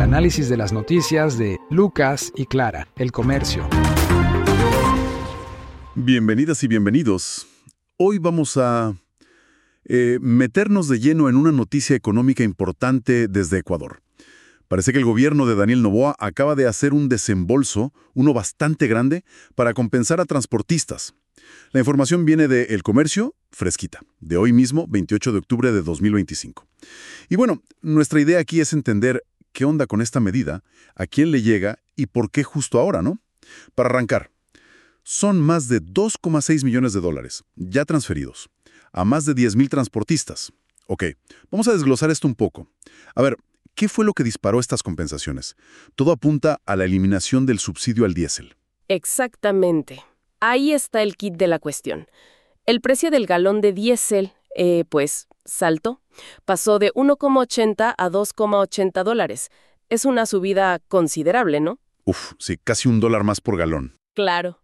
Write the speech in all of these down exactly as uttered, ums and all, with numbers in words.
análisis de las noticias de Lucas y Clara, El Comercio. Bienvenidas y bienvenidos. Hoy vamos a eh, meternos de lleno en una noticia económica importante desde Ecuador. Parece que el gobierno de Daniel Noboa acaba de hacer un desembolso, uno bastante grande, para compensar a transportistas. La información viene de El Comercio, fresquita, de hoy mismo, veintiocho de octubre de dos mil veinticinco. Y bueno, nuestra idea aquí es entender qué onda con esta medida, a quién le llega y por qué justo ahora, ¿no? Para arrancar, son más de dos coma seis millones de dólares, ya transferidos, a más de diez mil transportistas. Ok, vamos a desglosar esto un poco. A ver, ¿qué fue lo que disparó estas compensaciones? Todo apunta a la eliminación del subsidio al diésel. Exactamente. Ahí está el kit de la cuestión. El precio del galón de diésel, eh, pues, saltó. Pasó de uno coma ochenta a dos coma ochenta dólares. Es una subida considerable, ¿no? Uf, sí, casi un dólar más por galón. Claro.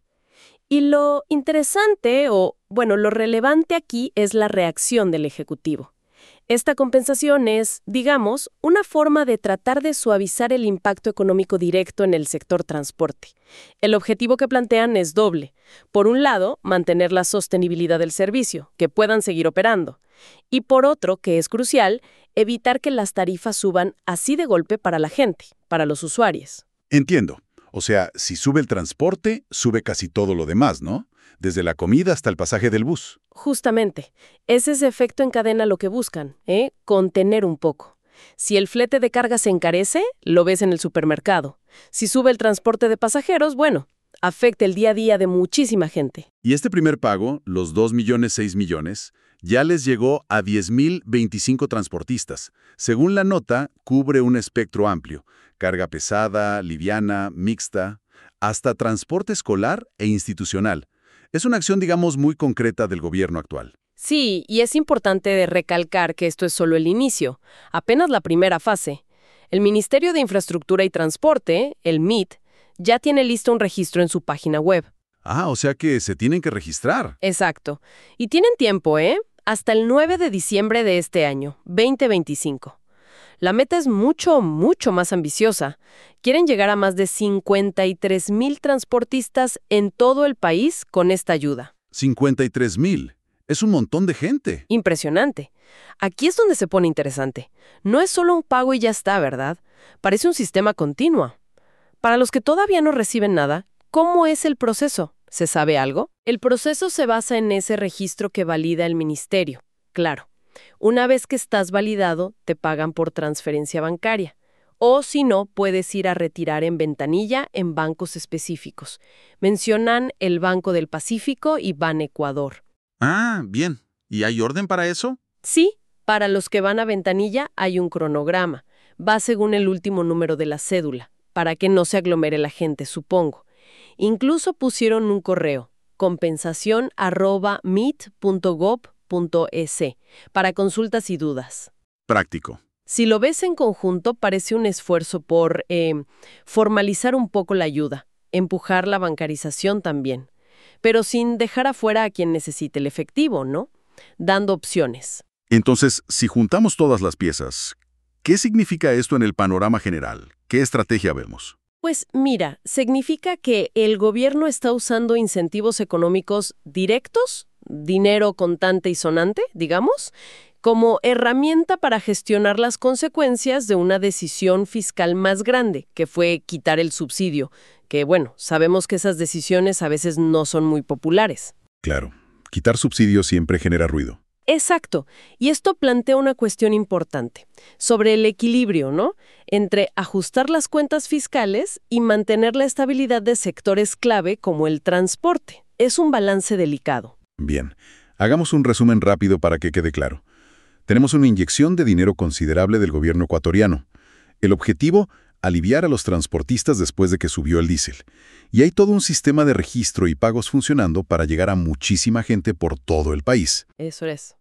Y lo interesante, o, bueno, lo relevante aquí es la reacción del Ejecutivo. Esta compensación es, digamos, una forma de tratar de suavizar el impacto económico directo en el sector transporte. El objetivo que plantean es doble. Por un lado, mantener la sostenibilidad del servicio, que puedan seguir operando. Y por otro, que es crucial, evitar que las tarifas suban así de golpe para la gente, para los usuarios. Entiendo. O sea, si sube el transporte, sube casi todo lo demás, ¿no? Desde la comida hasta el pasaje del bus. Justamente. Es ese efecto en cadena lo que buscan, ¿eh? Contener un poco. Si el flete de carga se encarece, lo ves en el supermercado. Si sube el transporte de pasajeros, bueno, afecta el día a día de muchísima gente. Y este primer pago, los dos millones seis millones, ya les llegó a diez mil veinticinco transportistas. Según la nota, cubre un espectro amplio. Carga pesada, liviana, mixta, hasta transporte escolar e institucional. Es una acción, digamos, muy concreta del gobierno actual. Sí, y es importante recalcar que esto es solo el inicio, apenas la primera fase. El Ministerio de Infraestructura y Transporte, el M I T, ya tiene listo un registro en su página web. Ah, o sea que se tienen que registrar. Exacto. Y tienen tiempo, ¿eh? Hasta el nueve de diciembre de este año, veinte veinticinco. La meta es mucho, mucho más ambiciosa. Quieren llegar a más de cincuenta y tres mil transportistas en todo el país con esta ayuda. cincuenta y tres mil. Es un montón de gente. Impresionante. Aquí es donde se pone interesante. No es solo un pago y ya está, ¿verdad? Parece un sistema continuo. Para los que todavía no reciben nada, ¿cómo es el proceso? ¿Se sabe algo? El proceso se basa en ese registro que valida el ministerio. Claro. Una vez que estás validado, te pagan por transferencia bancaria. O si no, puedes ir a retirar en ventanilla en bancos específicos. Mencionan el Banco del Pacífico y Banecuador. Ah, bien. ¿Y hay orden para eso? Sí, para los que van a ventanilla hay un cronograma. Va según el último número de la cédula, para que no se aglomere la gente, supongo. Incluso pusieron un correo, compensación arroba mit punto gob punto es, para consultas y dudas. Práctico. Si lo ves en conjunto, parece un esfuerzo por eh, formalizar un poco la ayuda, empujar la bancarización también, pero sin dejar afuera a quien necesite el efectivo, ¿no? Dando opciones. Entonces, si juntamos todas las piezas, ¿qué significa esto en el panorama general? ¿Qué estrategia vemos? Pues mira, significa que el gobierno está usando incentivos económicos directos, dinero contante y sonante, digamos, como herramienta para gestionar las consecuencias de una decisión fiscal más grande, que fue quitar el subsidio, que bueno, sabemos que esas decisiones a veces no son muy populares. Claro, quitar subsidios siempre genera ruido. Exacto, y esto plantea una cuestión importante, sobre el equilibrio, ¿no?, entre ajustar las cuentas fiscales y mantener la estabilidad de sectores clave como el transporte. Es un balance delicado. Bien, hagamos un resumen rápido para que quede claro. Tenemos una inyección de dinero considerable del gobierno ecuatoriano. El objetivo, aliviar a los transportistas después de que subió el diésel. Y hay todo un sistema de registro y pagos funcionando para llegar a muchísima gente por todo el país. Eso es.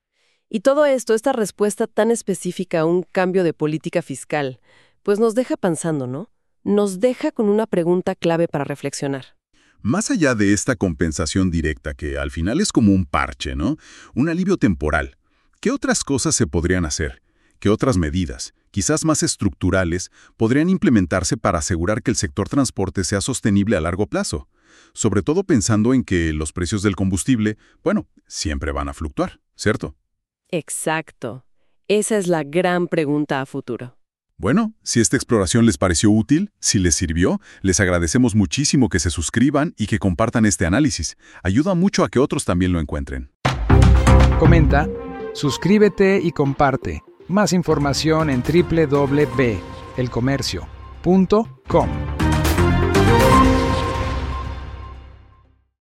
Y todo esto, esta respuesta tan específica a un cambio de política fiscal, pues nos deja pensando, ¿no? Nos deja con una pregunta clave para reflexionar. Más allá de esta compensación directa, que al final es como un parche, ¿no? Un alivio temporal. ¿Qué otras cosas se podrían hacer? ¿Qué otras medidas, quizás más estructurales, podrían implementarse para asegurar que el sector transporte sea sostenible a largo plazo? Sobre todo pensando en que los precios del combustible, bueno, siempre van a fluctuar, ¿cierto? Exacto. Esa es la gran pregunta a futuro. Bueno, si esta exploración les pareció útil, si les sirvió, les agradecemos muchísimo que se suscriban y que compartan este análisis. Ayuda mucho a que otros también lo encuentren. Comenta, suscríbete y comparte. Más información en doble u doble u doble u punto el comercio punto com.